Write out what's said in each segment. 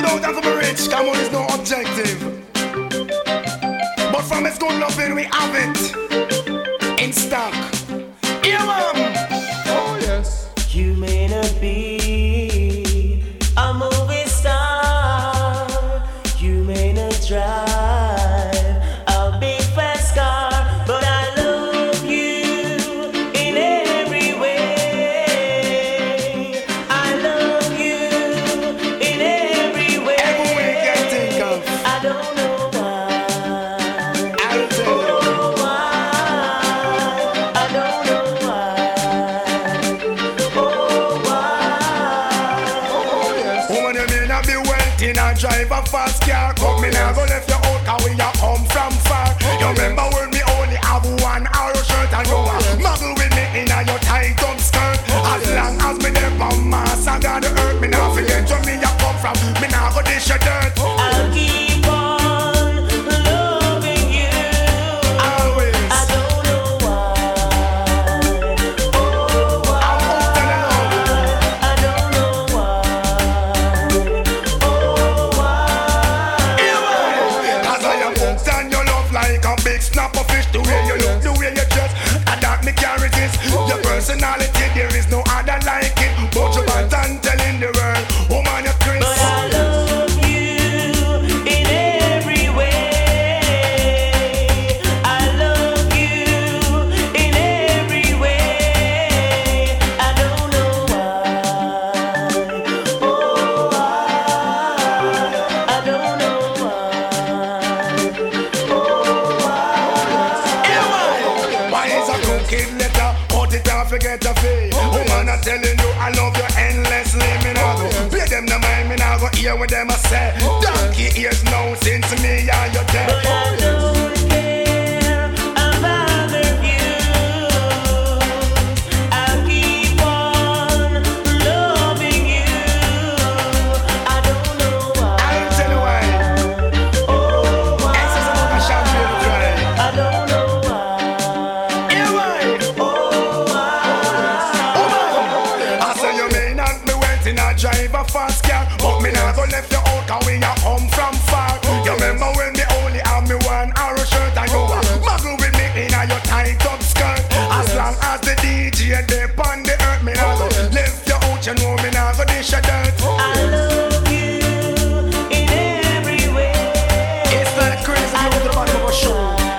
out and for rich, come on, is no objective. But from its good loving, we have it in stock. Yeah, man. Oh, yes. You may not be a movie star, you may not drive a big fast car, but I love you in every way. I love you in every way. Every way you can think of. I don't know why. I'll tell you. Oh, why? I don't know why. Oh, why? Oh, yes. Woman, you may not be wealthy, not drive a fast car. Come me now, go left your out, cause we a come from far. You remember when me only have one arrow shirt and you a muggle with me in a your tight up skirt. As long as me there from Mars and God the earth, me not forget where me a come from. Me not go dish your dirt. I'll keep on loving you. Always. I don't know why. Oh, why? I'm telling you. I don't know why. Oh, why? Cause I am hooked on your love like a big snapper fish. The way you look, the way you dress, and that me can't resist. Your personality, there is no other like it. But you bad and telling the world, woman, you're Chris. But I love you in every way. I love you in every way. I don't know why. Oh, why? I don't know why. Oh, why? Why is a cooking letter? Cut it off, forget a fee. Woman, I'm telling you, I love you endlessly. Me now go pay them no mind, me now go hear what them a say. Donkey ears now since me and you But dead. I don't care about the view. I'll keep on loving you. I don't know why. I'll tell you why. Oh, why? This is another champagne cry. I don't know why. Yeah, why? Oh, why? I say you may not be waiting a drive a fast car, but me not go left you out cause we a come from far. You remember when me only have me one arrow shirt and you a muggle with me in a your tight up skirt. As long as the DJ dey on the earth, me not go left you out, you know me not go dish your dirt. I love you in every way. It's like crazy I to the back of a show.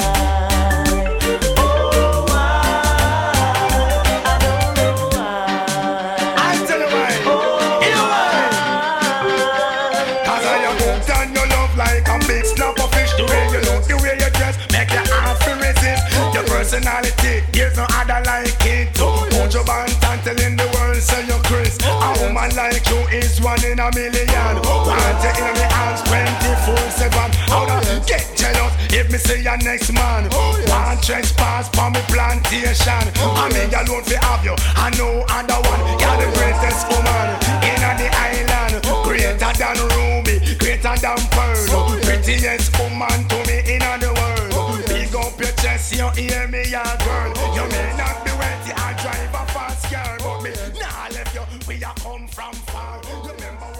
Oh, why? I don't know why. I'll tell you why. Yeah, why? Cause I am hooked on your love like a big snapper fish. The way you look, the way you dress, make you hard to resist. Your personality, there's no other like it. Put your band and telling the world, say you're Chris. A woman like you is one in a million. Want you in my arms 24/7. How to get jealous if me see your next man. Want trespass for me plantation. I mean alone fi have you, I know other one. You're the greatest woman in the island. Greater than Ruby, greater than Pearl. Prettiest woman to me in the world. Big up your chest, you hear me, yeah, girl. You may not be wealthy, I drive a fast car, but me nah left you. We a come from far. Remember